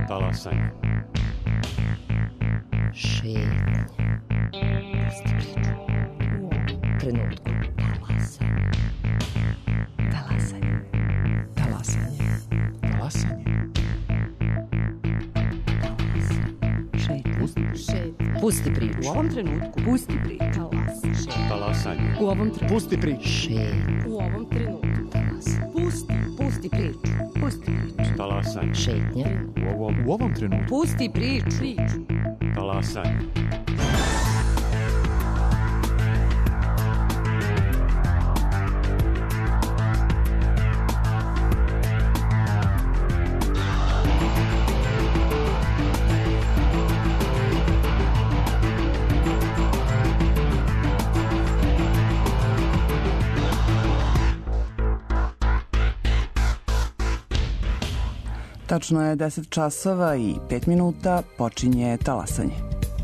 Talasanje. Šetnje. Pusti priču. U ovom trenutku. Talasanje. Talasanje. Talasanje. Talasanje. Šetnje. Pusti priču. U ovom trenutku. Pusti priču. Talasanje. U ovom trenutku. Pusti priču. Šetnje. U ovom trenutku. Pusti priču. Pusti priču. Talasanje. Šetnje. U ovom trenutku. Pusti priču. Talasanje. Tačno je 10 časova i 5 minuta, počinje talasanje.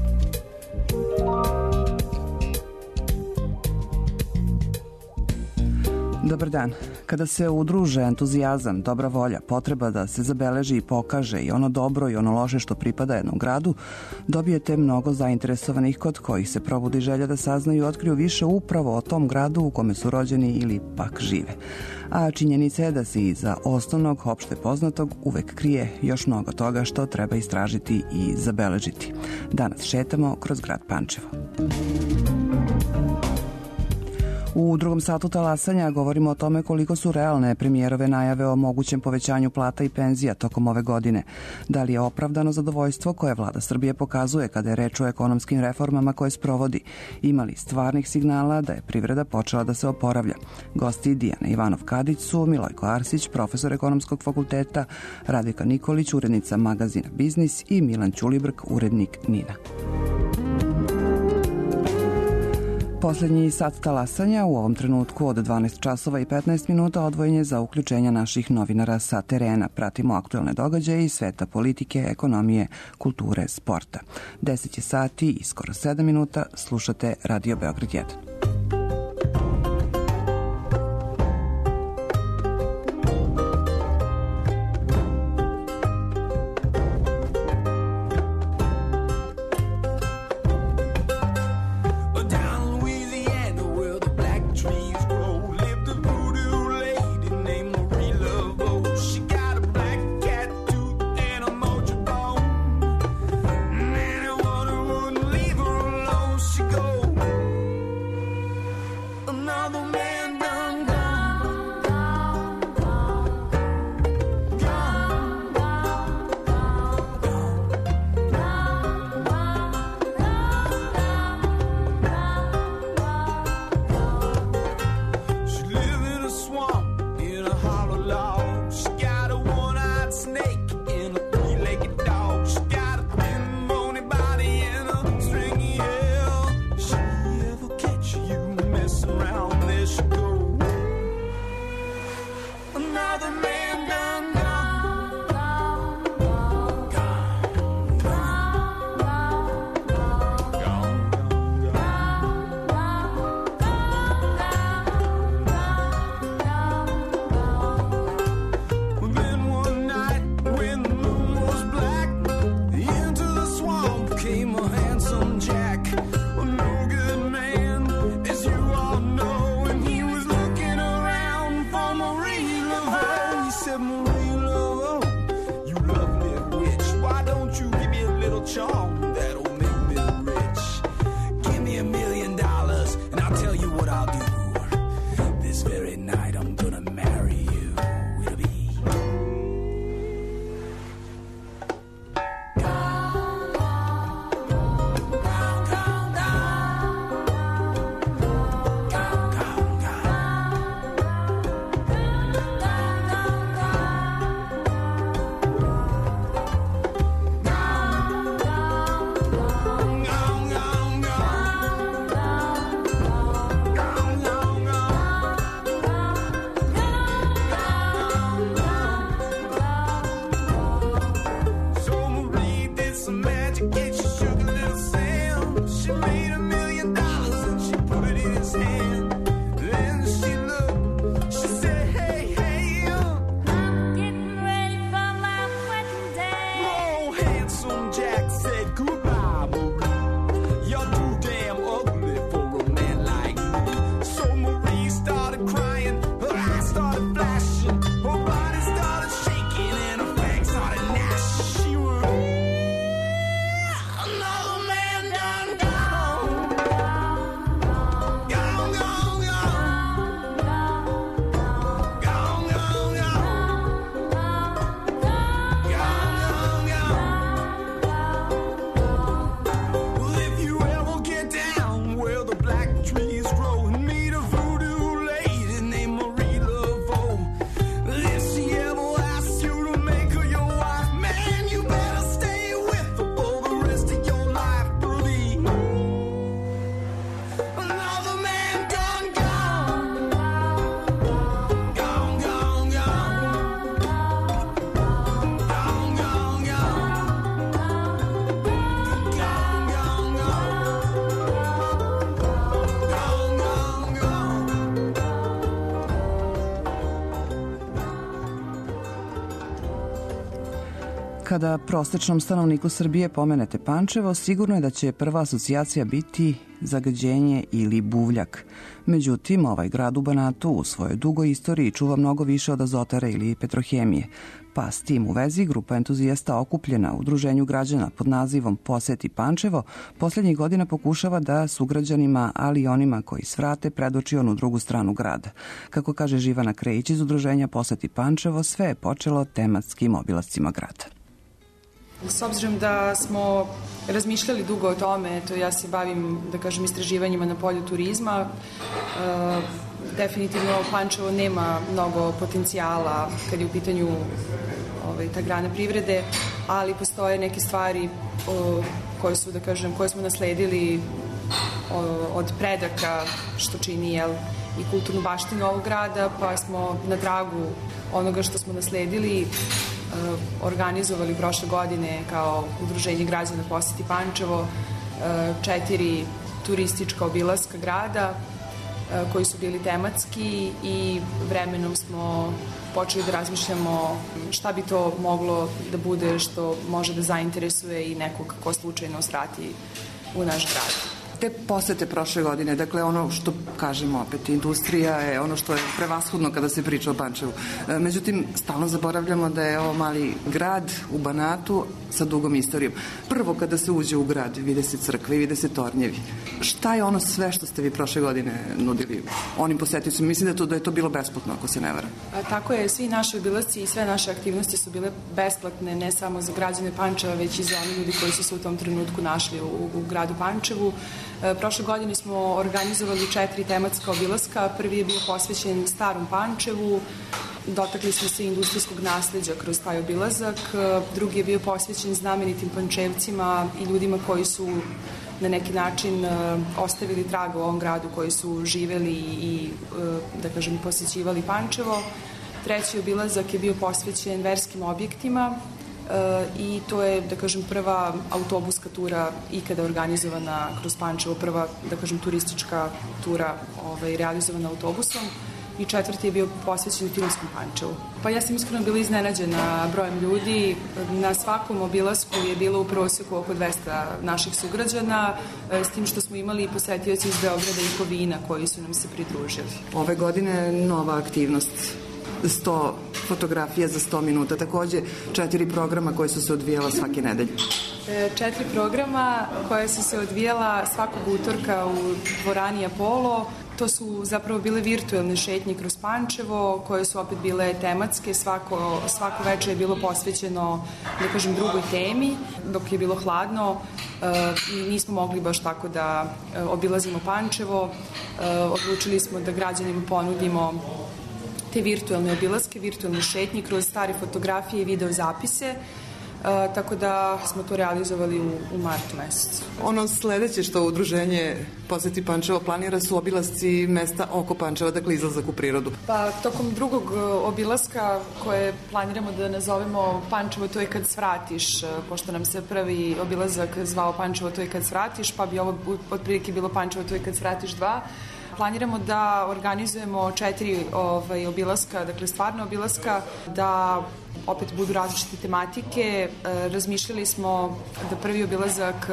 Dobar dan. Kada se udruže entuzijazam, dobra volja, potreba da se zabeleži i pokaže i ono dobro i ono loše što pripada jednom gradu, dobijete mnogo zainteresovanih kod kojih se probudi želja da saznaju i otkriju više upravo o tom gradu u kome su rođeni ili pak žive. A činjenica je da se iza osnovnog, opšte poznatog, uvek krije još mnogo toga što treba istražiti i zabeležiti. Danas šetamo kroz grad Pančevo. U drugom satu talasanja govorimo o tome koliko su realne premijerove najave o mogućem povećanju plata i penzija tokom ove godine. Da li je opravdano zadovoljstvo koje vlada Srbije pokazuje kada je reč o ekonomskim reformama koje sprovodi? Ima li stvarnih signala da je privreda počela da se oporavlja? Gosti Dijana Ivanov-Kadić su Milojko Arsić, profesor ekonomskog fakulteta, Radika Nikolić, urednica magazina Biznis i Milan Ćulibrk, urednik NIN-a. Poslednji sat talasanja u ovom trenutku od 12 časova i 15 minuta odvojen je za uključenje naših novinara sa terena. Pratimo aktuelne događaje iz sveta politike, ekonomije, kulture, sporta. 10 je sati i skoro 7 minuta slušate Radio Beograd 1. Kada prosečnom stanovniku Srbije pomenete Pančevo, sigurno je da će prva asocijacija biti zagađenje ili buvljak. Međutim, ovaj grad u Banatu u svojoj dugoj istoriji čuva mnogo više od azotare ili petrohemije. Pa s tim u vezi grupa entuzijasta okupljena u udruženju građana pod nazivom Poseti Pančevo poslednjih godina pokušava da sugrađanima, ali i onima koji svrate, predoči onu drugu stranu grada. Kako kaže Živana Krejić iz udruženja Poseti Pančevo, sve je počelo tematskim obilascima grada. S obzirom da smo razmišljali dugo o tome, to ja se bavim, da kažem, istraživanjima na polju turizma, definitivno Pančevo nema mnogo potencijala kad je u pitanju ta grana privrede, ali postoje neke stvari koje su, da kažem, koje smo nasledili od predaka, što čini i kulturnu baštinu ovog grada, pa smo na tragu onoga što smo nasledili organizovali prošle godine kao udruženje građana Poseti Pančevo 4 turistička obilaska grada koji su bili tematski i vremenom smo počeli da razmišljamo šta bi to moglo da bude što može da zainteresuje i nekog ko slučajno svrati u naš grad. Te posete prošle godine, dakle ono što kažemo opet, industrija je ono što je prevashodno kada se priča o Pančevu. Međutim, stalno zaboravljamo da je ovo mali grad u Banatu sa dugom istorijom. Prvo kada se uđe u grad, vide se crkve i vide se tornjevi. Šta je ono sve što ste vi prošle godine nudili onim posetiocima? Mislim da je to bilo besplatno, ako se ne varam. Tako je, svi naši obilasci i sve naše aktivnosti su bile besplatne, ne samo za građane Pančeva, već i za oni ljudi koji su se u tom trenutku našli u gradu Pančevu. Prošle godine smo organizovali 4 tematska obilaska. Prvi je bio posvećen Starom Pančevu, dotakli smo se industrijskog nasleđa kroz taj obilazak. Drugi je bio posvećen znamenitim Pančevcima i ljudima koji su na neki način ostavili trag u ovom gradu, koji su živeli i, da kažem, posjećivali Pančevo. Treći obilazak je bio posvećen verskim objektima i to je, da kažem, prva autobuska tura ikada organizovana kroz Pančevo, prva, da kažem, turistička tura realizovana autobusom. I četvrti je bio posvećen filmskom Pančevu. Pa ja sam iskreno bila iznenađena brojem ljudi. Na svakom obilasku je bilo u prosjeku oko 200 naših sugrađana, s tim što smo imali i posetioci iz Beograda i Kovina koji su nam se pridružili. Ove godine nova aktivnost. 100 fotografija za 100 minuta, takođe 4 programa koje su se odvijala svake nedelje. 4 programa koje su se odvijala svakog utorka u dvorani Apollo. To su zapravo bile virtuelne šetnje kroz Pančevo, koje su opet bile tematske. Svako večer je bilo posvećeno, da kažem, drugoj temi, dok je bilo hladno i nismo mogli baš tako da obilazimo Pančevo. Odlučili smo da građanima ponudimo te virtuelne obilaske, virtuelne šetnje kroz stare fotografije i video zapise, tako da smo to realizovali u martu mesecu. Ono sledeće što udruženje Poseti Pančevo planira su obilasci mesta oko Pančeva, dakle izlazak u prirodu. Pa tokom drugog obilaska koje planiramo da nazovemo Pančevo to je kad svratiš, pošto nam se prvi obilazak zvao Pančevo to je kad svratiš, pa bi ovo otprilike bilo Pančevo to je kad svratiš 2. Planiramo da organizujemo 4 obilaska, dakle stvarno obilaska, da opet budu različite tematike. Razmišljali smo da prvi obilazak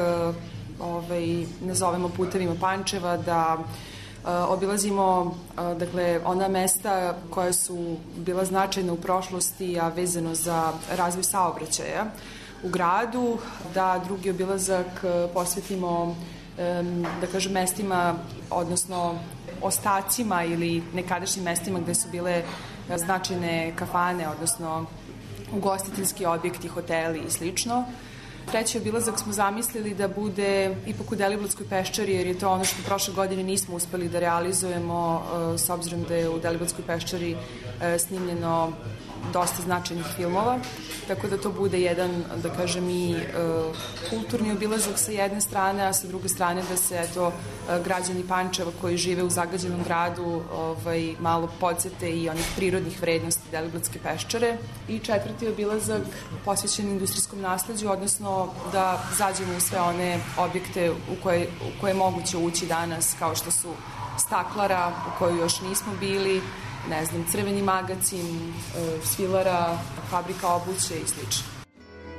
nazovemo putevima Pančeva, da obilazimo dakle ona mesta koja su bila značajna u prošlosti, a vezano za razvoj saobraćaja u gradu, da drugi obilazak posvetimo, da kažem, mestima, odnosno ostacima ili nekadašnjim mestima gde su bile značajne kafane, odnosno ugostiteljski objekti, hoteli i slično. Treći obilazak smo zamislili da bude ipak u Deliblatskoj peščari, jer je to ono što prošle godine nismo uspeli da realizujemo, s obzirom da je u Deliblatskoj peščari snimljeno dosta značajnih filmova, tako da to bude jedan, da kažem, i kulturni obilazak sa jedne strane, a sa druge strane da se građani Pančeva koji žive u zagađenom gradu malo podsete i onih prirodnih vrednosti Deliblatske peščare. I četvrti obilazak posvećen industrijskom nasleđu, odnosno da zađemo u sve one objekte u koje je moguće ući danas, kao što su staklara u kojoj još nismo bili, ne znam, crveni magacin, svilara, fabrika obuće i slično.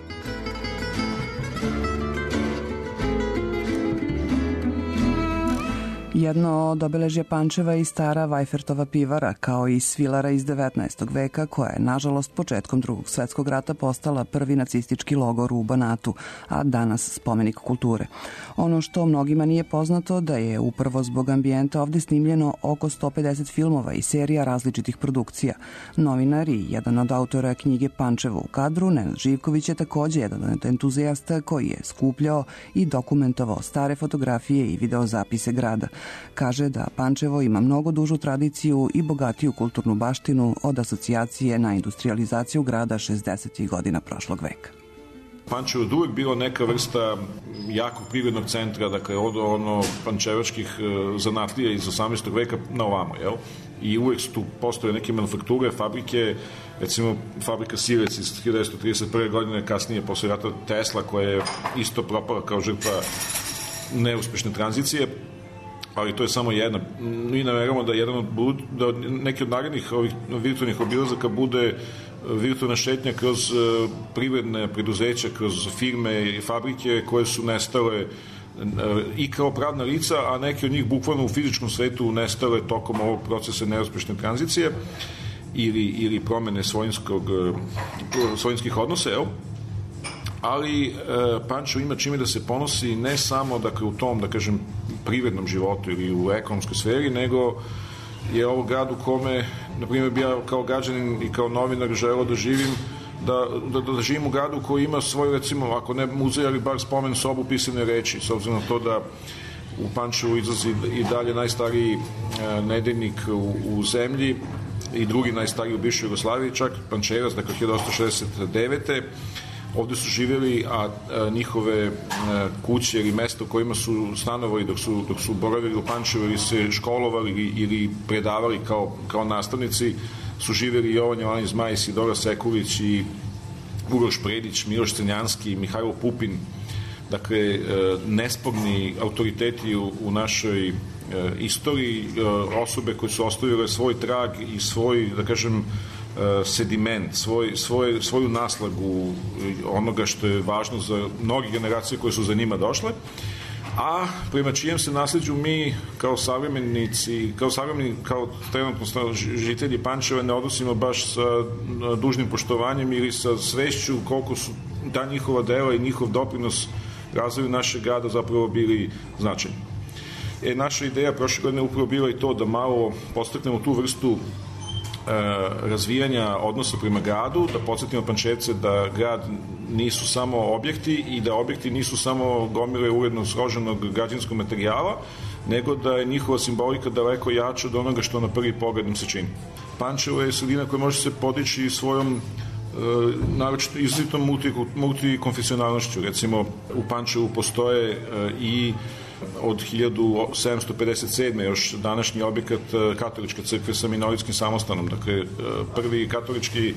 Jedno od obeležja Pančeva je i stara Vajfertova pivara, kao i svilara iz 19. veka, koja je, nažalost, početkom Drugog svetskog rata postala prvi nacistički logor u Banatu, a danas spomenik kulture. Ono što mnogima nije poznato da je upravo zbog ambijenta ovde snimljeno oko 150 filmova i serija različitih produkcija. Novinar i jedan od autora knjige Pančevo u kadru, Nenad Živković, je takođe jedan od entuzijasta koji je skupljao i dokumentovao stare fotografije i videozapise grada. Kaže da Pančevo ima mnogo dužu tradiciju i bogatiju kulturnu baštinu od asocijacije na industrializaciju grada 60. godina prošlog veka. Pančevo je uvijek bilo neka vrsta jakog privrednog centra, dakle od pančevačkih zanatlija iz 18. veka na ovamo, jel? I uvijek su tu postoje neke manufakture, fabrike, recimo fabrika Sirec iz 1931. godine, kasnije posle rata Tesla, koja je isto propala kao žrtva neuspešne tranzicije, ali to je samo jedna. Mi nameramo da neki od narednih ovih virtualnih obilazaka bude virtualna šetnja kroz privredne preduzeća, kroz firme i fabrike koje su nestale i kao pravna lica, a neki od njih bukvalno u fizičkom svetu nestale tokom ovog procesa neuspešne tranzicije ili promene svojinskih odnosa, jel? Ali Pančevo ima čime da se ponosi ne samo dakle, u tom, da kažem, privrednom životu ili u ekonomskoj sferi, nego je ovo grad u kome, na primjer, bi ja kao građanin i kao novinar želeo da živim, da živim u gradu koji ima svoj, recimo, ako ne muzej, ali bar spomen sobu pisane reči, s obzirom na to da u Pančevu izlazi i dalje najstariji nedeljnik u zemlji i drugi najstariji u bivšoj Jugoslaviji, čak Pančevac, dakle 1869. Ovde su živjeli, a njihove kuće ili mesta u kojima su stanovali dok su boravili u Pančevu ili se školovali ili predavali kao nastavnici, su živjeli Jovan Jovanović Zmaj, Isidora Sekulić i Uroš Predić, Miloš Crnjanski, Mihajlo Pupin. Dakle, nesporni autoriteti u našoj istoriji, osobe koje su ostavile svoj trag i svoj, da kažem, sediment, svoju naslagu onoga što je važno za mnogi generacije koje su za njima došle, a prema čijem se nasleđu mi kao savremenici, kao trenutno žitelji Pančeva ne odnosimo baš sa dužnim poštovanjem ili sa svešću koliko su ta njihova dela i njihov doprinos razvoju našeg grada zapravo bili značajni. Naša ideja prošle godine upravo bila i to da malo postaknemo tu vrstu razvijanja odnosa prema gradu, da podsjetimo Pančevce da grad nisu samo objekti i da objekti nisu samo gomile uredno sroženog građanskog materijala, nego da je njihova simbolika daleko jača od onoga što na prvi pogled nam se čini. Pančevo je sredina koja može se podići svojom naročito izuzetnom multikonfesionalnošću. Recimo, u Pančevu postoje i od 1757. još današnji objekat katoličke crkve sa minoritskim samostanom. Dakle, prvi katolički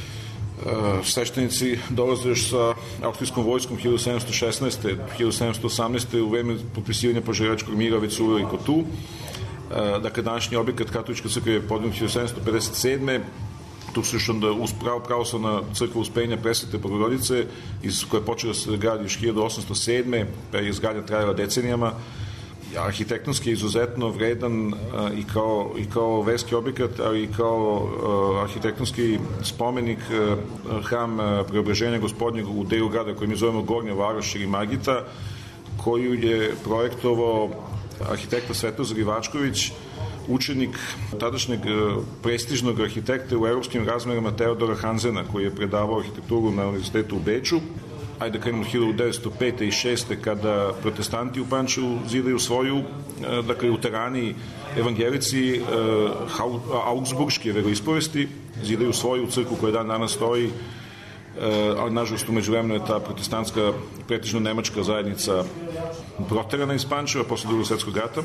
sveštenici dolaze još sa austrijskom vojskom 1716. 1718. u vreme potpisivanja Požarevačkog mira već su uveli kod tu. Dakle, današnji objekat katoličke crkve je podnut 1757. Tu su još onda pravoslavna crkva Uspenja Presvete Bogorodice, koja je počela se gradi još 1807. pa je izgradnja trajala decenijama. Arhitektonski je izuzetno vredan i kao verski objekat, ali i kao arhitektonski spomenik hram Preobraženja Gospodnjeg u delu grada koji mi zovemo Gornja Varoš ili Margita, koju je projektovao arhitekta Svetozar Ivačković, učenik tadašnjeg prestižnog arhitekta u evropskim razmerama Teodora Hanzena, koji je predavao arhitekturu na univerzitetu u Beču. Ajde da krenemo 1905. i 6. kada protestanti u Pančevu zidaju svoju, dakle luterani, evangelici augsburške veroispovesti, zidaju svoju crkvu koja dan danas stoji, ali nažalost umeđu vremenu je ta protestantska, pretežno nemačka zajednica proterana iz Pančeva posle Drugog svetskog rata.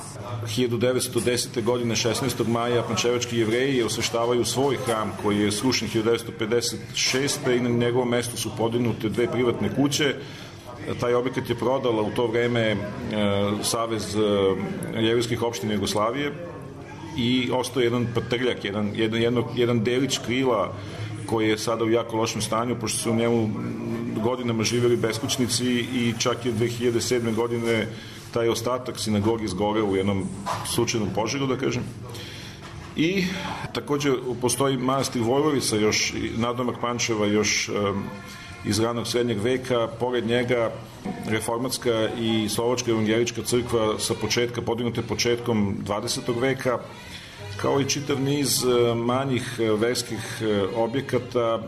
1910. godine 16. maja pančevački Jevreji osveštavaju svoj hram koji je srušen 1956. i na njegovom mestu su podignute dve privatne kuće. Taj objekat je prodala u to vreme Savez jevrejskih opština Jugoslavije i ostao jedan patrljak, jedan delić krila koji je sada u jako lošem stanju, pošto se u njemu godinama živjeli beskućnici i čak je 2007. godine taj ostatak sinagoge izgoreo u jednom slučajnom požaru, da kažem. I također postoji manastir Vojvovica, još nadomak Pančeva, još iz ranog srednjeg veka, pored njega reformatska i slovačka evangelička crkva sa početka, podignute početkom 20. veka, kao i čitav niz manjih verskih objekata,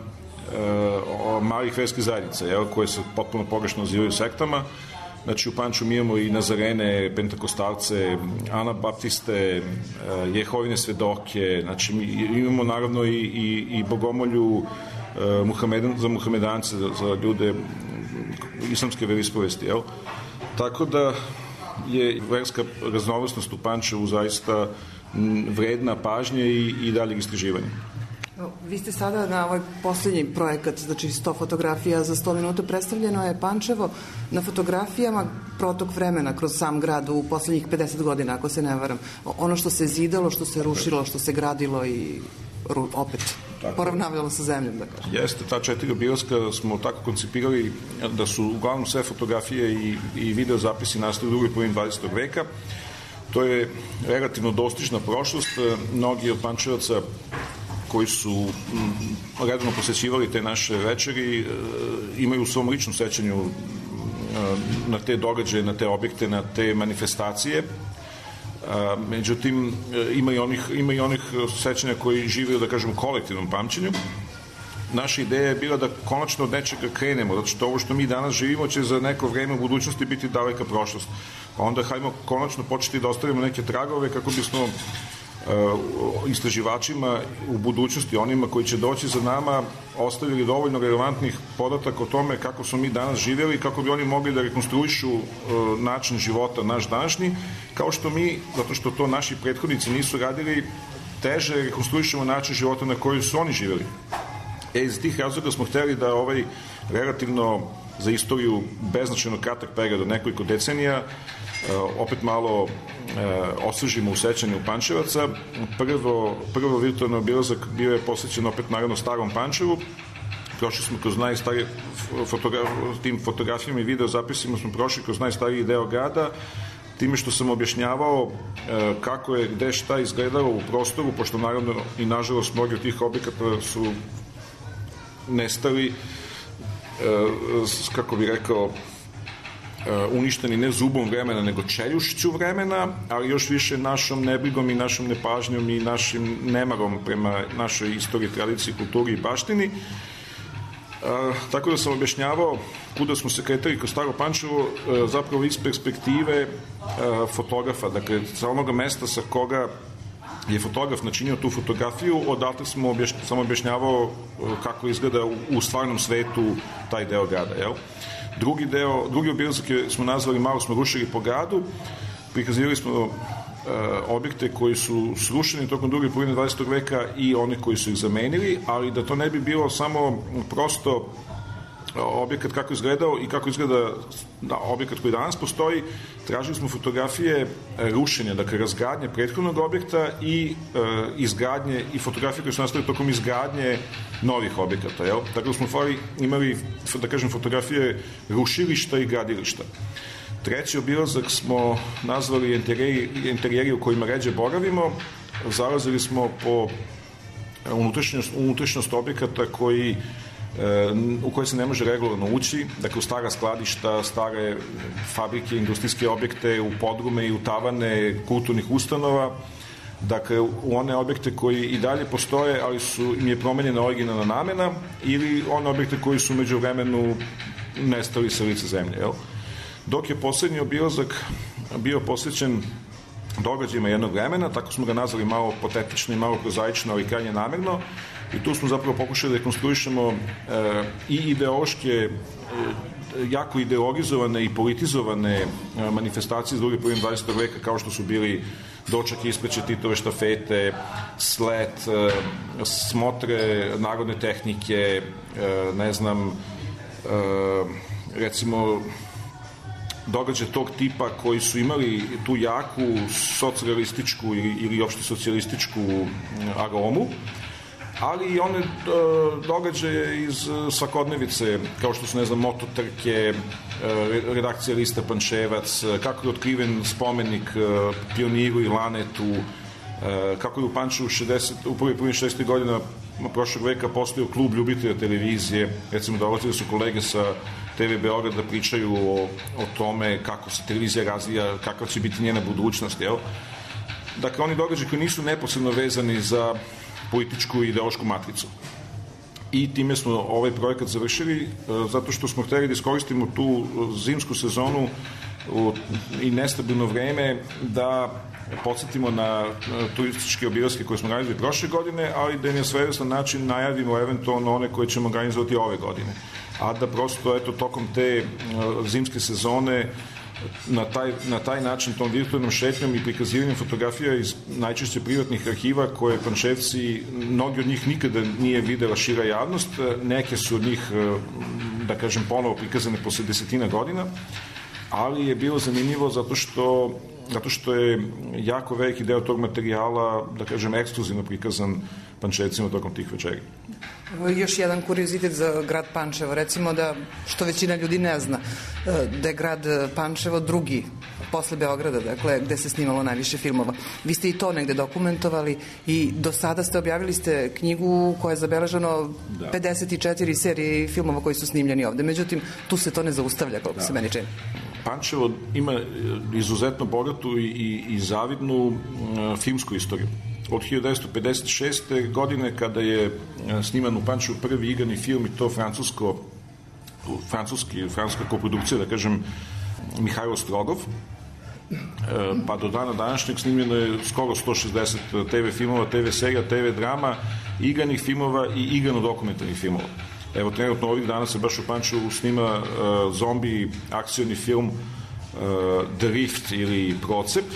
malih verskih zajednica, koje se potpuno pogrešno nazivaju sektama. Znači u Pančevu mi imamo i Nazarene, Pentakostalce, Anabaptiste, Jehovine svedoke, znači imamo naravno i bogomolju za muhamedance, za ljude islamske veroispovesti, jel? Tako da je verska raznovrsnost u Pančevu zaista vredna pažnje i daljeg istraživanja. Vi ste sada na ovaj poslednji projekat, znači 100 fotografija za 100 minuta, predstavljeno je Pančevo na fotografijama protok vremena kroz sam grad u poslednjih 50 godina, ako se ne varam. Ono što se zidalo, što se rušilo, što se gradilo i opet poravnavljalo sa zemljom, da kažem. Jeste, ta 4 obilaska smo tako koncipirali da su uglavnom sve fotografije i video zapisi nastali u drugoj polovini 20. veka. To je relativno dostižna prošlost. Mnogi od Pančevaca koji su redovno posećivali te naše večeri imaju u svom ličnom sećanju na te događaje, na te objekte, na te manifestacije. Međutim, ima i onih sećanja koji žive, da kažem, u kolektivnom pamćenju. Naša ideja je bila da konačno od nečega krenemo, zato što ovo što mi danas živimo će za neko vreme u budućnosti biti daleka prošlost. Pa onda hajmo konačno početi da ostavimo neke tragove kako bismo istraživačima u budućnosti, onima koji će doći za nama, ostavili dovoljno relevantnih podataka o tome kako smo mi danas živjeli, kako bi oni mogli da rekonstruišu način života naš današnji, kao što mi, zato što to naši prethodnici nisu radili, teže rekonstruišemo način života na koji su oni živjeli. Iz tih razloga smo hteli da ovaj relativno za istoriju beznačajno kratak period od nekoliko decenija opet malo osvežimo u sećanju Pančevaca. Prvo virtualni obilazak bio je posvećen opet naravno starom Pančevu. Prošli smo kroz najstarije tim fotografijama i video zapisima smo prošli kroz najstariji deo grada, time što sam objašnjavao kako je gde šta izgledalo u prostoru, pošto naravno i nažalost mnogi od tih objekata su nestali, kako bih rekao, uništeni ne zubom vremena, nego čeljušću vremena, ali još više našom nebrigom i našom nepažnjom i našim nemarom prema našoj istoriji, tradiciji, kulturi i baštini. Tako da sam objašnjavao kuda smo se kretali kroz Staro Pančevo, zapravo iz perspektive fotografa, dakle sa onoga mesta sa koga je fotograf načinio tu fotografiju, odatle sam objašnjavao kako izgleda u stvarnom svetu taj deo grada, jel? Drugi obilazak smo nazvali Malo smo rušili po gradu, prikazivali smo objekte koji su srušeni tokom druge polovine 20. veka i oni koji su ih zamenili, ali da to ne bi bilo samo prosto objekat kako izgledao i kako izgleda objekat koji danas postoji, tražili smo fotografije rušenja, dakle razgradnje prethodnog objekta i izgradnje i fotografije koje su nastale tokom izgradnje novih objekata, jel? Tako da smo imali, da kažem, fotografije rušilišta i gradilišta. Treći obilazak smo nazvali interijeri u kojima ređe boravimo. Zalazili smo po unutrašnjost objekata u koje se ne može regularno ući, dakle u stara skladišta, stare fabrike, industrijske objekte, u podrume i u tavane kulturnih ustanova, dakle u one objekte koji i dalje postoje, ali im je promenjena originalna namena, ili one objekte koji su među vremenu nestali sa lica zemlje, jel? Dok je poslednji obilazak bio posvećen događajima jednog vremena, tako smo ga nazvali malo potetično i malo prozaično, ali krajnje namerno, i tu smo zapravo pokušali da rekonstruišemo i ideološke, jako ideologizovane i politizovane manifestacije iz druge polovine 20. veka, kao što su bili doček ispreće Titove štafete, slet, smotre narodne tehnike, ne znam, recimo događaje tog tipa koji su imali tu jaku socijalističku ili opšte socijalističku aromu, ali i one događaje iz svakodnevice, kao što su, ne znam, mototrke, redakcija lista Pančevac, kako je otkriven spomenik Pioniru i Lanetu, kako je u Pančevu u prvih 60. godina prošlog veka postojao klub ljubitelja televizije, recimo dolazili su kolege sa TV Beograd da pričaju o tome kako se televizija razvija, kakva će biti njena budućnost, jel? Dakle, oni događaji koji nisu neposredno vezani za političku i ideološku matricu. I time smo ovaj projekat završili zato što smo hteli da iskoristimo tu zimsku sezonu i nestabilno vreme da podsjetimo na turističke obilaske koje smo radili prošle godine, ali da im je svojevrstan način najavimo eventualno one koje ćemo organizovati ove godine. A da prosto, eto, tokom te zimske sezone na taj način, tom virtualnom šetnjom i prikazivanjem fotografija iz najčešće privatnih arhiva koje Pančevci, mnogi od njih nikada nije videla šira javnost, neke su od njih, da kažem, ponovo prikazane posle 10 godina, ali je bilo zanimljivo zato što je jako veliki deo tog materijala, da kažem, ekskluzivno prikazan Pančevcima tokom tih večeri. Još jedan kuriozitet za grad Pančevo, recimo da, što većina ljudi ne zna, da je grad Pančevo drugi posle Beograda, dakle, gde se snimalo najviše filmova. Vi ste i to negde dokumentovali i do sada objavili ste knjigu koja je zabeleženo 54 serije filmova koji su snimljeni ovde. Međutim, tu se to ne zaustavlja, koliko se meni čini. Pančevo ima izuzetno bogatu i zavidnu filmsku istoriju. Od 1956. godine, kada je sniman u Pančevu prvi igrani film, i to francuska koprodukcija, da kažem, Mihajlo Strogov, pa do dana današnjeg snimljeno je skoro 160 TV filmova, TV serija, TV drama, igranih filmova i igrano-dokumentarnih filmova. Evo, trenutno ovih dana se baš u Pančevu snima zombi akcioni film Drift ili Procep,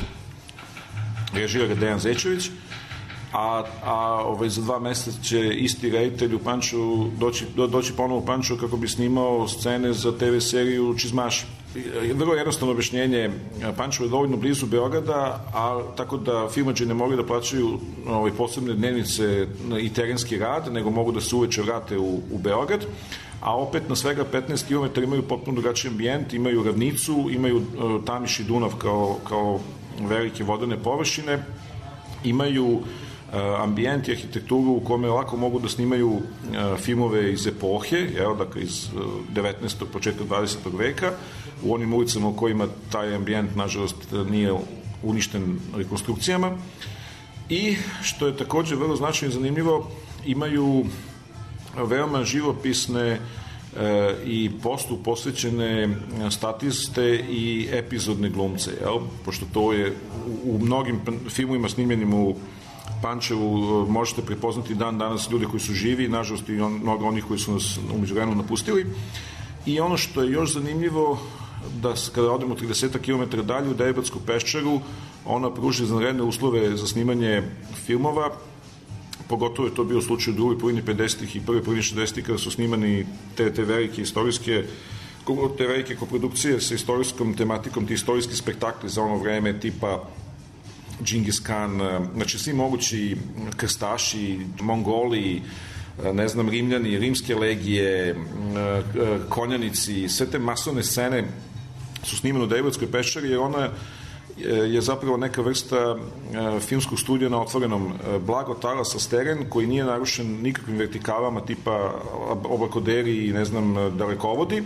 režira Dejan Zečević, a za 2 meseca će isti reditelj u Pančevu doći ponovo u Pančevu kako bi snimao scene za TV seriju Čizmaši. Vrlo jednostavno objašnjenje, Pančevo je dovoljno blizu Beograda, tako da filmađe ne mogu da plaćaju posebne dnevnice i terenski rad, nego mogu da se uveče vrate u Beograd, a opet na svega 15 km imaju potpuno drugačiji ambijent, imaju ravnicu, imaju Tamiš i Dunav kao velike vodene površine, imaju ambijent i arhitekturu u kome lako mogu da snimaju filmove iz epohe, dakle iz 19. početka 20. veka, u onim ulicama u kojima taj ambijent, nažalost, nije uništen rekonstrukcijama. I, što je takođe vrlo značajno i zanimljivo, imaju veoma živopisne i postu posvećene statiste i epizodne glumce, pošto to je u mnogim filmovima snimljenim u Pančevu možete prepoznati dan danas ljude koji su živi, nažalost i mnogo onih koji su nas umeđu vremenu napustili. I ono što je još zanimljivo, da kada odemo 30 km dalje u Deribatsku peščaru, ona pruži izvanredne uslove za snimanje filmova, pogotovo je to bio slučaj u drugoj polovini 50-ih i prvoj polovini 60-ih kada su snimani te velike istorijske, te velike koprodukcije sa istorijskom tematikom, ti istorijski spektakli za ono vreme tipa Džingis Khan, znači svi mogući krstaši, Mongoli, ne znam, Rimljani, rimske legije, konjanici, sve te masovne scene su snimane u Deribatskoj peščari, jer ona je zapravo neka vrsta filmskog studija na otvorenom, blago talasa steren koji nije narušen nikakvim vertikalama tipa oblakoderi i ne znam, dalekovodi.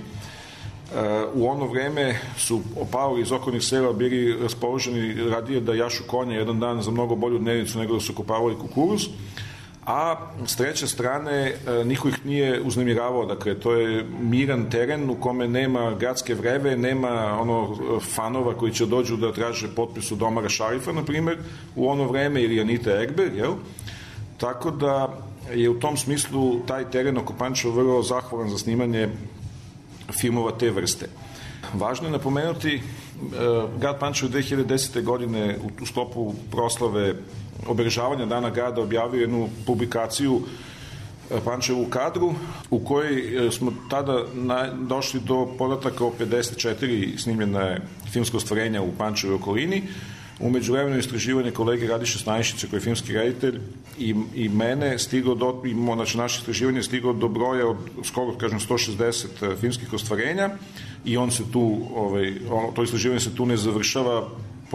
U ono vreme su opavali iz okolnih sela bili raspoloženi radije da jašu konje jedan dan za mnogo bolju dnevnicu nego da su kopavali kukuruz, a s treće strane niko ih nije uznemiravao, dakle to je miran teren u kome nema gradske vreve, nema fanova koji će dođu da traže potpis od Omara Šarifa, na primer, u ono vreme, ili Anita Ekber, jel? Tako da je u tom smislu taj teren oko Pančeva vrlo zahvalan za snimanje filmova te vrste. Važno je napomenuti, grad Pančevo 2010. godine u sklopu proslave obeležavanja Dana grada objavio jednu publikaciju Pančevo u kadru, u kojoj smo tada došli do podataka o 54 snimljene filmske ostvarenja u Pančevoj okolini, U međuvremenu istraživanje kolege Radiše Stanišića, koji je filmski reditelj, i mene stigao znači naše istraživanje je stigao do broja od skoro, kažem, 160 filmskih ostvarenja, i on se tu, to istraživanje se tu ne završava,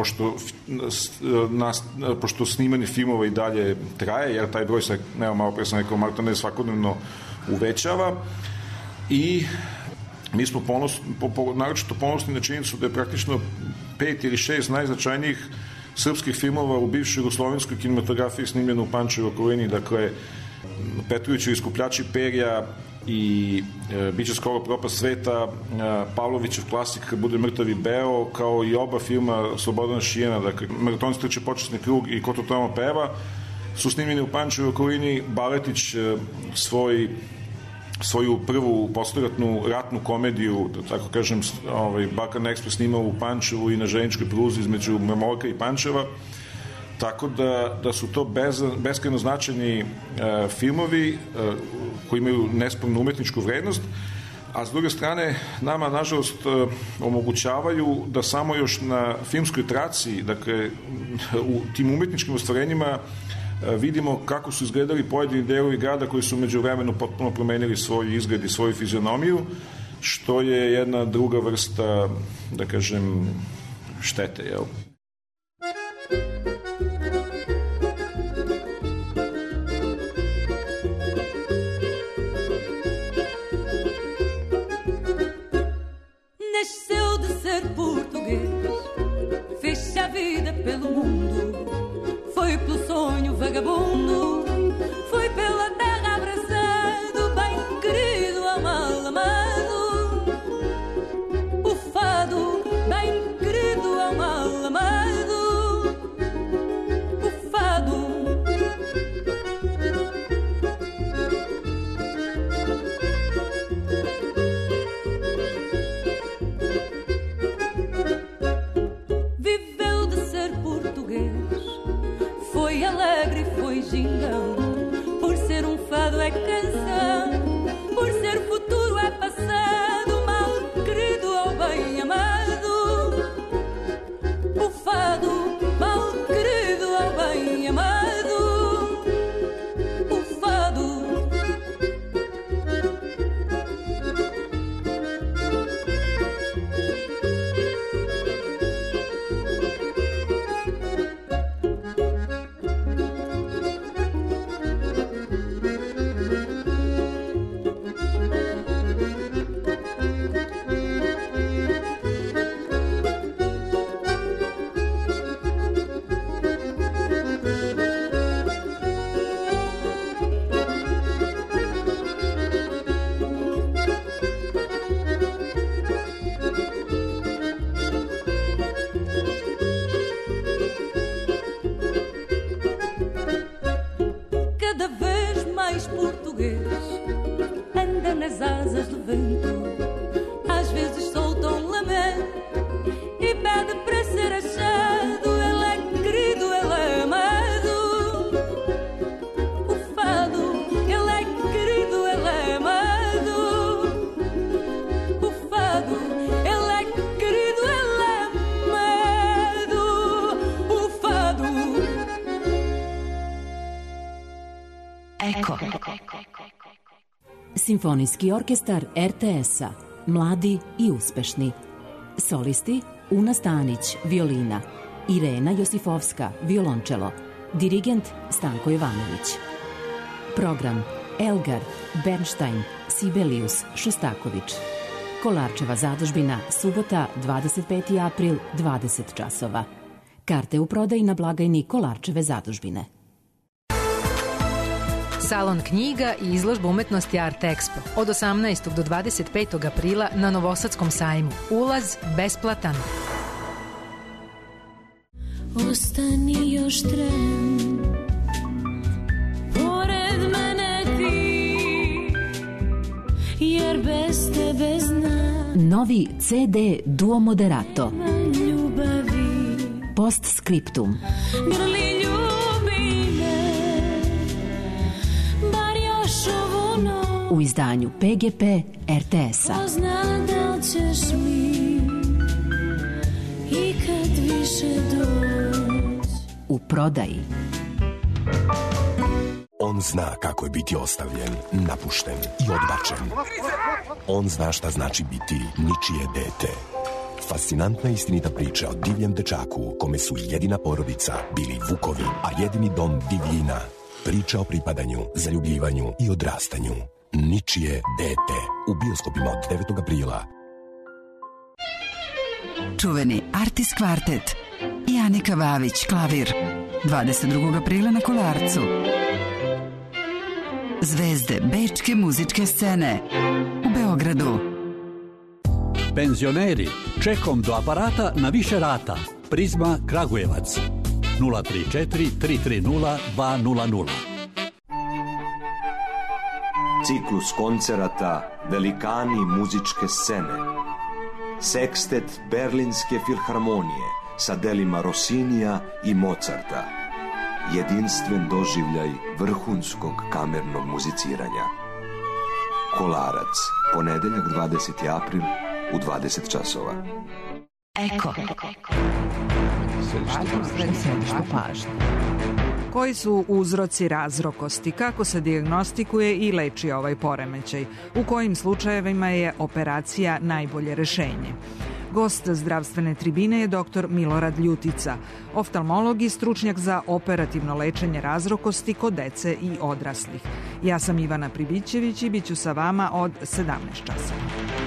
pošto snimanje filmova i dalje traje, jer taj broj se, malo pre sam rekao, maltene svakodnevno uvećava, i mi smo naročito ponosni na činjenicu da je praktično 5 ili 6 najznačajnijih srpskih filmova u bivšoj jugoslovenskoj kinematografiji snimljeno u Pančevoj okolini, dakle Petrovićevi Iskupljači perja i Biće skoro propast sveta, Pavlovićev klasik Kad bude mrtav i beo, kao i oba filma Slobodana Šijana, dakle Maratonci trče počasni krug i Ko to tamo peva, su snimljeni u Pančevoj okolini. Baletić svoju prvu posleratnu ratnu komediju, da tako kažem, Balkan Ekspres snimao u Pančevu i na željezničkoj pruzi između Memorka i Pančeva, tako da su to beskrajno značajni filmovi koji imaju nespornu umetničku vrednost, a s druge strane nama, nažalost, omogućavaju da samo još na filmskoj traci, dakle, u tim umetničkim ostvarenjima vidimo kako su izgledali pojedini delovi grada koji su među vremenu potpuno promenili svoj izgled i svoju fizionomiju, što je jedna druga vrsta, da kažem, štete, jel? Nasceu de ser português, fez-se a vida pelo mundo, foi pelo sonho vagabundo, foi pela terra abraçado, bem querido ao mal amado. O fado, bem querido ao mal amado. O fado. Viveu de ser português, foi alegre, foi gingão. Por ser fado é canção, por ser futuro é passado, mal querido ou bem amado. O fado, mal querido ou bem amado. O fado. Simfonijski orkestar RTS-a, mladi i uspešni. Solisti Una Stanić, violina, Irena Josifovska, violončelo, dirigent Stanko Jovanović. Program Elgar, Bernstein, Sibelius, Šostaković. Kolarčeva zadužbina, subota, 25. april, 20 časova. Karte u prodaji na blagajni Kolarčeve zadužbine. Salon knjiga i izložba umetnosti Art Expo od 18. do 25. aprila na Novosadskom sajmu. Ulaz besplatan. Ostani još tren, pored mene ti, jer bez tebe znam. Novi CD Duo Moderato. Ljubavi. Postscriptum. Grli ljubi me, bar još ovu noć. U izdanju PGP RTS-a. Ko zna da li ćeš mi ikad više doći. u prodaji. On zna kako je biti ostavljen, napušten i odbačen. On zna šta znači biti ničije dete. Fascinantna istinita priča o divljem dečaku kome su jedina porodica bili vukovi, a jedini dom divljina. Priča o pripadanju, zaljubljivanju i odrastanju. Ničije dete. U bioskopima od 9. aprila. Čuveni Artis Kvartet i Anika Vavić, klavir. 22. aprila na Kolarcu. Zvezde bečke muzičke scene u Beogradu. Penzioneri, čekom do aparata na više rata. Prizma Kragujevac. 034 330 200. Ciklus koncerata Velikani muzičke scene. Sekstet Berlinske filharmonije sa delima Rossinija i Mozarta. Jedinstven doživljaj vrhunskog kamernog muziciranja. Kolarac, ponedeljak 20. april u 20 časova. Eko. Središte pažnje. Koji su uzroci razrokosti, kako se dijagnostikuje i leči ovaj poremećaj, u kojim slučajevima je operacija najbolje rešenje. Gost zdravstvene tribine je dr. Milorad Ljutica, oftalmolog i stručnjak za operativno lečenje razrokosti kod dece i odraslih. Ja sam Ivana Pribićević i bit ću sa vama od 17 časova.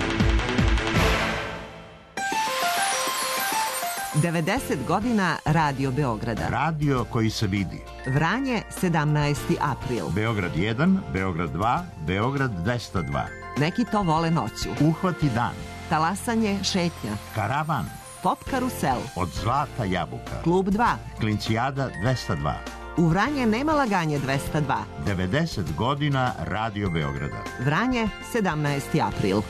90 godina Radio Beograda. Radio koji se vidi. Vranje, 17. april. Beograd 1, Beograd 2, Beograd 202. Neki to vole noću. Uhvati dan. Talasanje, šetnja. Karavan. Pop karusel. Od zlata jabuka. Klub 2. Klincijada 202. U Vranje nema laganje 202. 90 godina Radio Beograda. Vranje, 17. april.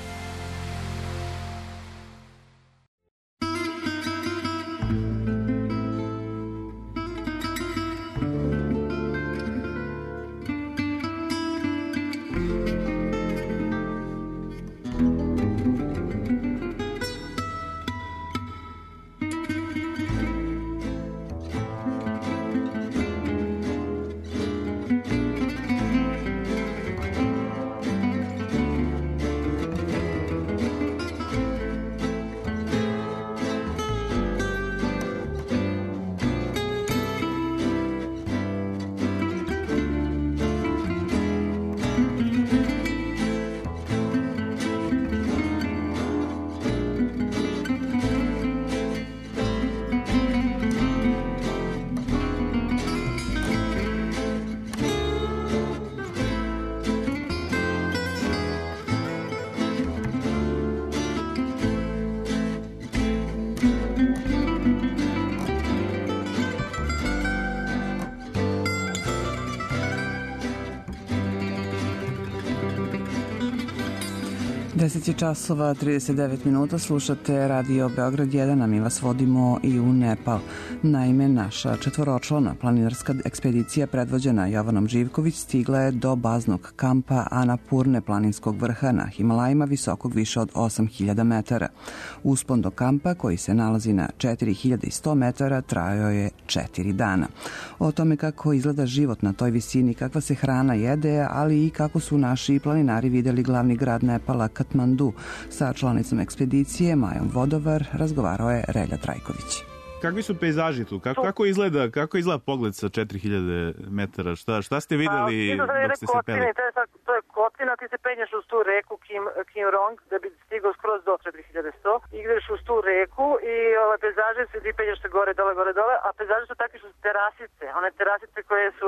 Deset je časova, 39 minuta, slušate Radio Beograd 1, a mi vas vodimo i u Nepal. Naime, naša četvoročlana planinarska ekspedicija predvođena Jovanom Živković stigla je do baznog kampa Anapurne planinskog vrha na Himalajima visokog više od 8000 metara. Uspon do kampa, koji se nalazi na 4100 metara, trajao je 4 dana. O tome kako izgleda život na toj visini, kakva se hrana jede, ali i kako su naši planinari videli glavni grad Nepala, Katmandu, sa članicom ekspedicije Majom Vodovar razgovarao je Relja Trajković. Kakvi su pejzaži tu? Kako izgleda pogled sa 4000 metara? Šta ste videli dok ste se peli? To je kotlina, ti se penješ uz tu reku Kim Rong da bi stigao skroz do 4100. Ideš uz tu reku i pejzaži se, ti penješ se gore, dole, a pejzaži su takvi što su terasice. One terasice koje su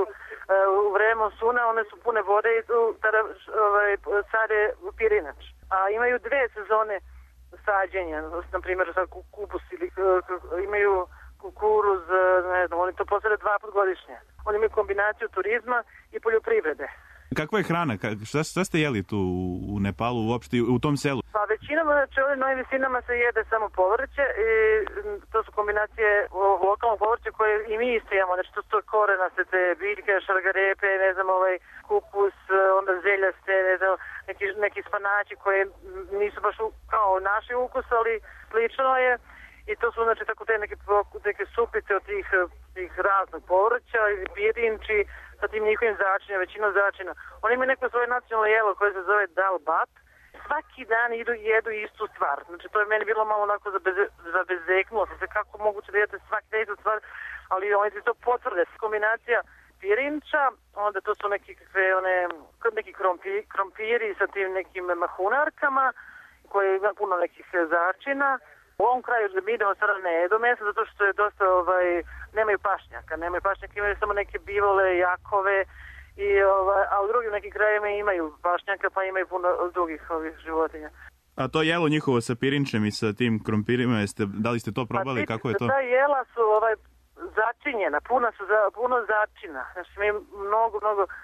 u vreme monsuna, one su pune vode i tu sade pirinač. A imaju dve sezone sađenja, na primjer kupus ili imaju kukuruz, ne znam, oni to posade 2 put godišnje. Oni imaju kombinaciju turizma i poljoprivrede. Kakva je hrana? Šta ste jeli tu u Nepalu uopšte, u tom selu? Pa većinom na novim visinama se jede samo povrće i to su kombinacije lokalnog povrća koje i mi isto imamo. Znači to su korenaste, te biljke, šargarepe, ne znam, kupus, onda zeljaste, ne znam, neki spanači koje nisu baš kao naši ukus, ali slično je. I to su znači tako te neke supice od tih tih raznog povrća ili pirinči sa tim njihovim začinima, većinom začina. Oni imaju neko svoje nacionalno jelo koje se zove dalbat. Svaki dan idu i jedu istu stvar. Znači to je meni bilo malo onako zabezeknulo se kako moguće da jedete svaki dan istu stvar, ali oni ti to potvrde. Kombinacija pirinča, onda to su neki krompiri sa tim nekim mahunarkama koje ima puno nekih začina. U ovom kraju da mi idemo sada ne jedu mesa zato što je dosta, nemaju pašnjaka, imaju samo neke bivole, jakove, a u drugim nekim krajima imaju pašnjaka pa imaju puno drugih ovih životinja. A to jelo njihovo sa pirinčem i sa tim krompirima, da li ste to probali, kako je to? Ta jela su začinjena, puno začina. Znači mi mnogo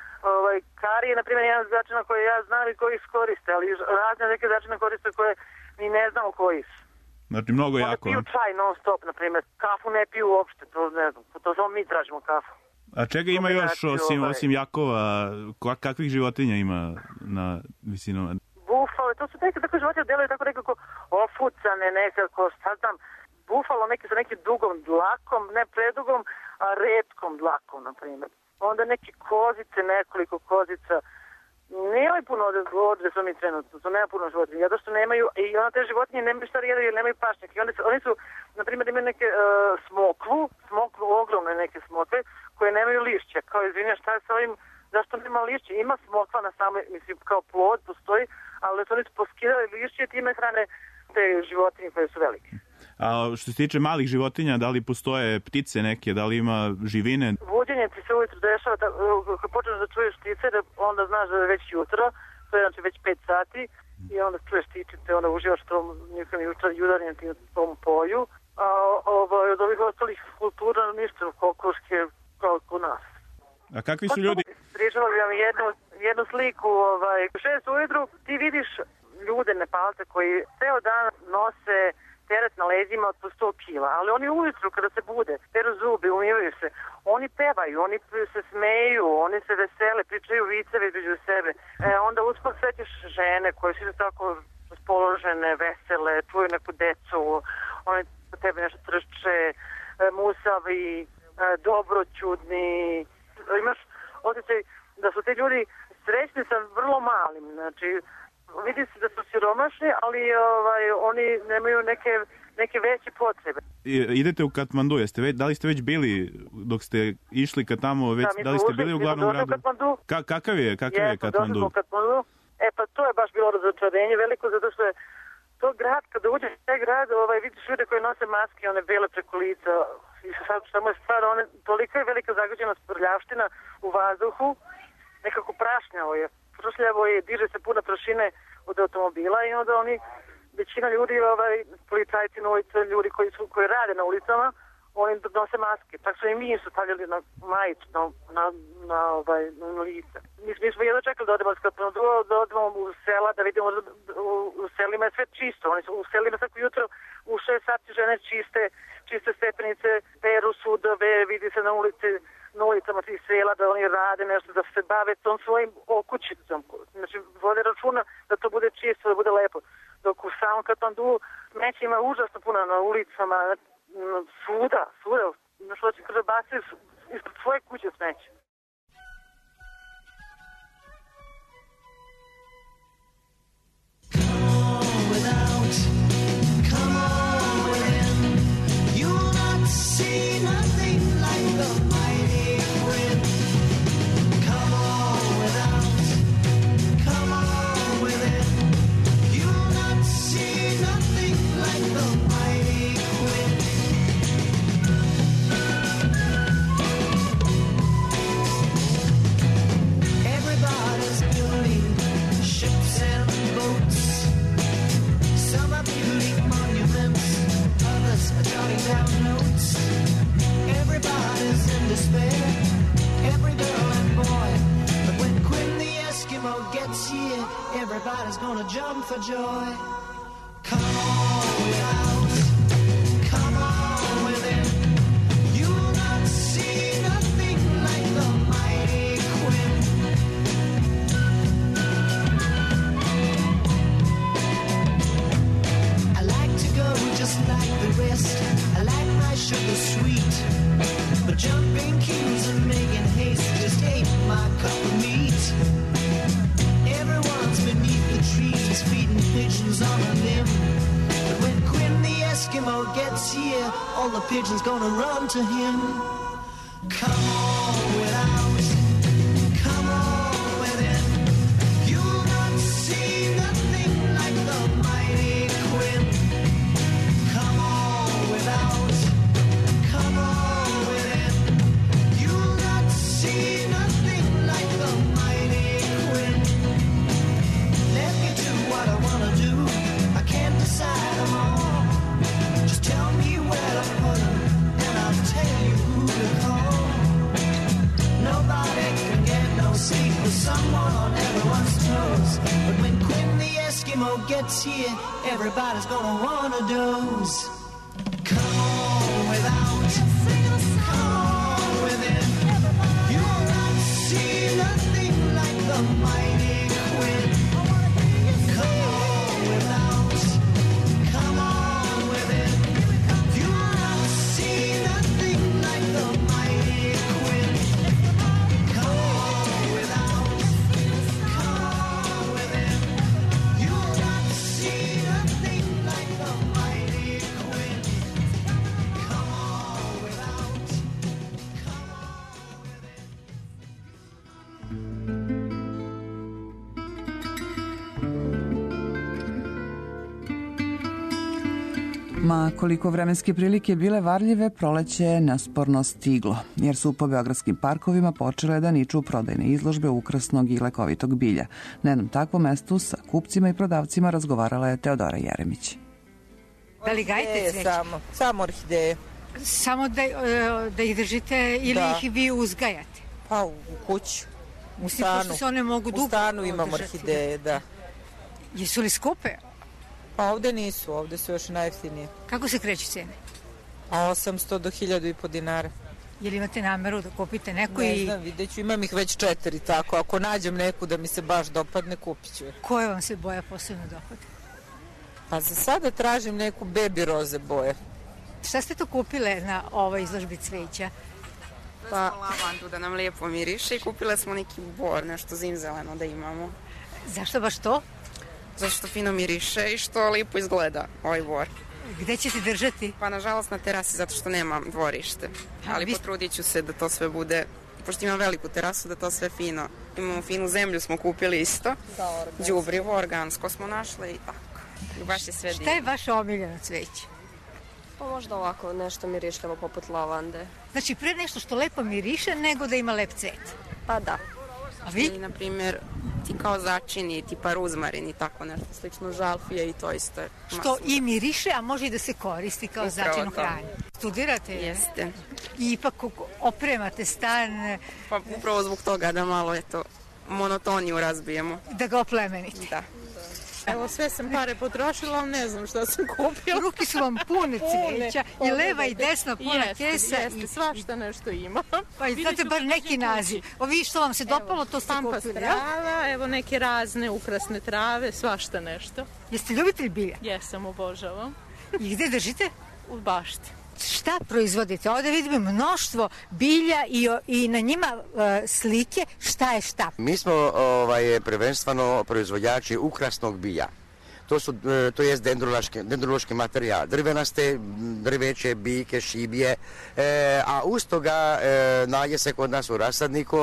karije, na primjer, jedan začina koje ja znam i koji ih koriste, ali razne neke začine koriste koje mi ne znamo koji su. Znači mnogo Onda jako. piju čaj non stop, na primjer, kafu ne piju uopšte, to ne znam, to samo mi tražimo kafu. A čega ima još osim jakova, kakvih životinja ima na visinama? Bufalo, to su neke takve životinje delaju tako nekako ofucane, nekako, šta znam, bufalo neki sa nekim dugom dlakom, ne predugom, a retkom dlakom, na primjer. Onda neke kozice, nekoliko kozica. Nemaju puno odresa mi trenutno, to nema puno životinja, zato što nemaju, i onda te životinje nemaju šta jedu jer nemaju pašnjak. I oni su, na primjer, imaju neke smokvu, ogromne neke smokve, koje nemaju lišća. Kao, izvinja, šta je sa ovim, zašto nema lišća? Ima smokva na samoj, mislim, kao plod postoji, ali oni su poskidali lišće i time hrane te životinje koje su velike. A što se tiče malih životinja, da li postoje ptice neke, da li ima živine? Buđenje ti se ujutro dešava, kad počneš da čuješ ptice, onda znaš da je već jutro, to je znači već 5 sati, i onda čuješ ptičice, onda uživaš tom njihovim judarnjem u tom polju. A od ovih ostalih kultura ništa, kokoške, kao kod nas. A kakvi su ljudi? Pričala bi vam jednu sliku, u 6 ujutru ti vidiš ljude Nepalce koji ceo dan nose teret na leđima od 100 kila, ali oni ujutru kada se bude, peru zubi, umivaju se, oni pevaju, oni se smeju, oni se vesele, pričaju viceve između sebe. Onda uspod svećeš žene koje su tako raspoložene, vesele, čuju neku decu, oni po tebe nešto trče, musavi, dobroćudni. Imaš osjećaj da su ti ljudi srećni sa vrlo malim, znači vidi se da su siromašni, ali oni nemaju neke veće potrebe. Idete u Katmandu, da li ste već bili dok ste išli ka tamo, da li ste bili u glavnom gradu? Kakav je Katmandu? Došli smo u Katmandu. Pa to je baš bilo razočarenje veliko, zato što je to grad, kada uđeš u taj grad, vidiš ljude koji nose maske, one bele preko lica, i sad samo je stvar, toliko je velika zagađenost prljavština u vazduhu, nekako prašnjavo je. Prošljavo je, diže se puno prašine od automobila i onda većina ljudi, policajci na ulici, ljudi koji rade na ulicama, oni nose maske. Tako su i mi su stavljali na majicu, na lice. Mi smo jedno čekali da odemo da odemo u sela, da vidimo u selima je sve čisto. Oni su u selima svako jutro u 6 sati žene čiste stepenice, peru sudove, vidi se na ulicama tih sela da oni rade nešto, da se bave tom svojim okućicom. Znači, vode računa da to bude čisto, da bude lepo. Dok u samom Katmandu smeća ima užasno puno na ulicama, svuda. Znači, da će kada baciti ispred svoje kuće smeća. Everybody's gonna jump for joy. Come on without, come on within. You will not see nothing like the mighty Queen. I like to go just like the rest. I like my sugar sweet, but just all the pigeons gonna run to him. Come on without, come on within. You'll not see nothing like the mighty Quinn. Come on without, come on within. You'll not see nothing like the mighty Quinn. Let me do what I wanna do. I can't decide them all. Just tell me where to put them, and I'll tell you who to call. Nobody can get no sleep with someone on everyone's toes. But when Quinn the Eskimo gets here, everybody's gonna wanna doze. Come on without, come on within. You'll not see nothing like the mighty Quinn. Come on without, come on within. You'll not see nothing like the mighty Quinn. Come on without, come on within. You'll not see nothing like the mighty Quinn. Come on without, come on within. Ma koliko vremenske prilike bile varljive, proleće je nesporno stiglo, jer su po beogradskim parkovima počele da niču prodajne izložbe ukrasnog i lekovitog bilja. Na jednom takvom mestu sa kupcima i prodavcima razgovarala je Teodora Jeremić. Da li gajite cveće? Samo orhideje. Samo da ih držite ili ih vi uzgajate? Pa u kući, u stanu. Pošto se one mogu dugo u stanu imam održati, orhideje, da. Jesu li skupe? Pa ovde nisu, ovde su još najjeftinije. Kako se kreću cene? 800 do 1000 dinara. Je li imate nameru da kupite neku Ne znam, vidjet ću, imam ih već 4, tako. Ako nađem neku da mi se baš dopadne, kupit ću je. Koje vam se boja posebno dopada? Pa za sada tražim neku baby roze boje. Šta ste to kupile na ovoj izložbi cveća? Pa lavandu da nam lijepo miriše i kupile smo neki bor, nešto zimzeleno da imamo. Zašto baš to? Zato što fino miriše i što lijepo izgleda ovaj bor. Gde ćete držati? Pa nažalost na terasi zato što nemam dvorište. Ali potrudit ću se da to sve bude, pošto imam veliku terasu, da to sve fino. Imamo finu zemlju, smo kupili isto. Đubrivo, organsko smo našli i tako. I baš je sve divno. Šta je vaše omiljeno cveće? Pa možda ovako nešto mirišljavo poput lavande. Znači pre nešto što lepo miriše nego da ima lep cvet? Pa da. A vi? I, na primjer, ti kao začini, tipa ruzmarin i tako nešto slično, žalfije i to isto je. Što i miriše, a može i da se koristi kao začin u hrani. Studirate? Jeste. I ipak opremate stan. Pa upravo zbog toga da malo monotoniju razbijemo. Da ga oplemenite. Da. Evo sve sam pare potrošila, ali ne znam šta sam kupila. Ruke su vam pune cveća i leva i desna puna kesa. Jeste, svašta nešto ima. Pa i znate bar neki naziv. Ovi što vam se dopalo, to ste kupili, kupili, ja? Evo neke razne ukrasne trave, svašta nešto. Jeste ljubitelj bilja? Jesam, obožavam. I gde držite? U bašti. Šta proizvodite? Ovde vidimo mnoštvo bilja i na njima slike šta je šta. Mi smo prvenstveno proizvođači ukrasnog bilja. To je dendrološki materijal, drvenaste, drveće, biljke, šibije, a uz toga nađe se kod nas u rasadniku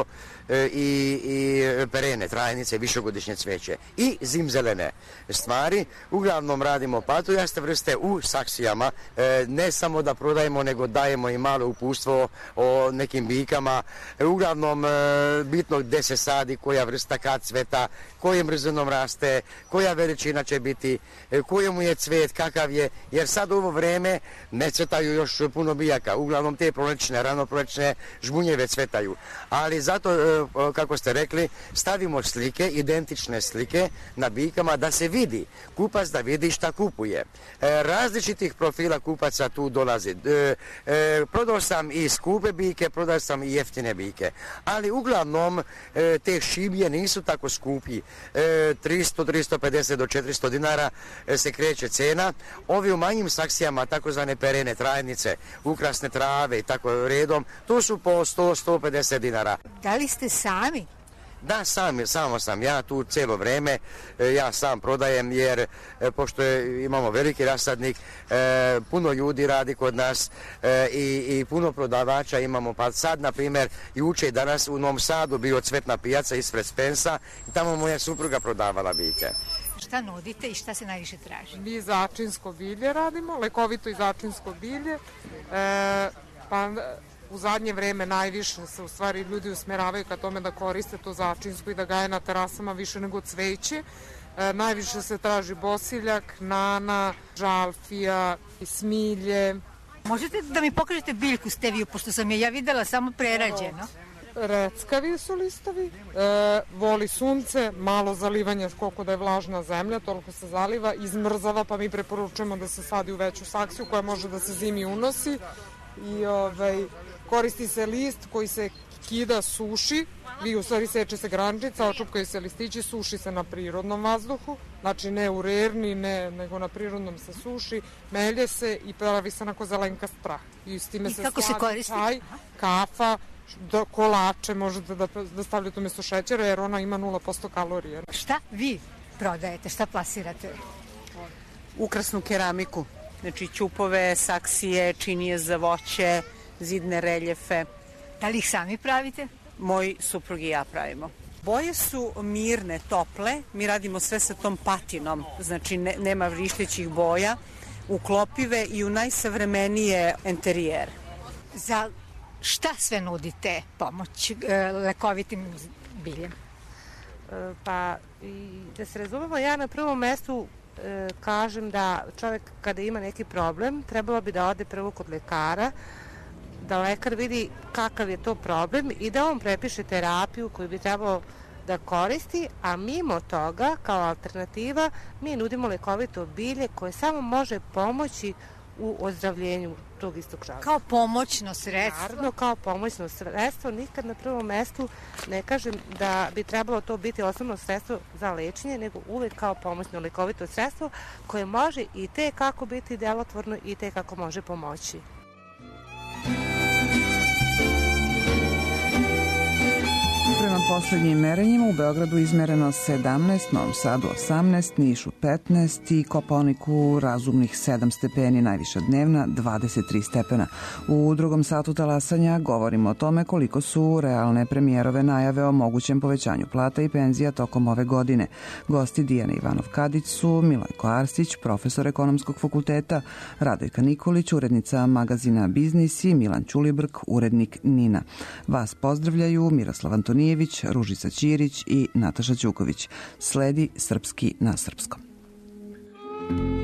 i perene, trajnice, višegodišnje cveće i zimzelene stvari. Uglavnom radimo patujaste vrste u saksijama, ne samo da prodajemo, nego dajemo i malo upustvo o nekim biljkama. Uglavnom bitno gde se sadi, koja vrsta kad cveta, kojim brzinom raste, koja veličina će biti, koji mu je cvet, kakav je, jer sad u ovo vreme ne cvetaju još puno biljaka, uglavnom te prolećne, ranoprolećne žbunjeve cvetaju, ali zato, kako ste rekli, stavimo slike, identične slike na biljkama da se vidi, kupac da vidi šta kupuje. Različitih profila kupaca tu dolazi. Prodao sam i skupe biljke, prodao sam i jeftine biljke, ali uglavnom te šibije nisu tako skupi, 300-350 do 400 dinara se kreće cena. Ovi u manjim saksijama, takozvane perene, trajnice, ukrasne trave i tako redom, to su po 100-150 dinara. Da li ste sami? Da, samo sam ja tu cijelo vreme, ja sam prodajem jer pošto imamo veliki rasadnik, puno ljudi radi kod nas i puno prodavača imamo, pa sad na primjer juče i danas u Novom Sadu bio cvetna pijaca ispred Spensa i tamo moja supruga prodavala biljke. Šta nudite i šta se najviše traži? Mi začinsko bilje radimo, lekovito i začinsko bilje, pa u zadnje vreme najviše se u stvari ljudi usmeravaju ka tome da koriste to začinsko i da gaje na terasama više nego cveće. Najviše se traži bosiljak, nana, žalfija i smilje. Možete da mi pokažete biljku steviju, pošto sam je ja videla samo prerađeno? Reckavi su listovi, voli sunce, malo zalivanja, koliko da je vlažna zemlja, toliko se zaliva, izmrzava, pa mi preporučujemo da se sadi u veću saksiju koja može da se zimi unosi i koristi se list koji se kida, suši, u stvari seče se grančica, očupkaju se listići, suši se na prirodnom vazduhu, znači ne u rerni, nego na prirodnom se suši, melje se i pravi se onako zelenkast prah. I s time se sladi čaj, kafa, kolače možete da stavljate umjesto šećera jer ona ima 0% kalorije. Šta vi prodajete, šta plasirate? Ukrasnu keramiku, znači ćupove, saksije, činije za voće, zidne reljefe. Da li ih sami pravite? Moj suprug i ja pravimo. Boje su mirne, tople, mi radimo sve sa tom patinom, znači nema vrištećih boja, uklopive i u najsavremenije enterijere. Za šta sve nudite pomoć lekovitim biljem? Pa, da se razumemo, ja na prvom mestu kažem da čovjek kada ima neki problem, trebalo bi da ode prvo kod lekara, da lekar vidi kakav je to problem i da on prepiše terapiju koju bi trebalo da koristi, a mimo toga, kao alternativa, mi nudimo lekovito bilje koje samo može pomoći u ozdravljenju tog istog žalstva. Kao pomoćno sredstvo? Naravno, kao pomoćno sredstvo. Nikad na prvom mestu ne kažem da bi trebalo to biti osnovno sredstvo za lečenje, nego uvek kao pomoćno lekovito sredstvo koje može i te kako biti delotvorno i te kako može pomoći. Prema poslednjim merenjima u Beogradu izmereno 17, Novom Sadu 18, Nišu 15 i Kopaoniku razumnih 7 stepeni, najviša dnevna 23 stepena. U drugom satu talasanja govorimo o tome koliko su realne premijerove najave o mogućem povećanju plata i penzija tokom ove godine. Gosti Dijana Ivanov-Kadić su Milojko Arsić, profesor Ekonomskog fakulteta, Radojka Nikolić, urednica magazina Biznis i Milan Ćulibrk, urednik NINA. Vas pozdravljaju Miroslav Antonijević, Ružica Ćirić i Nataša Ćuković. Sledi Srpski na srpskom.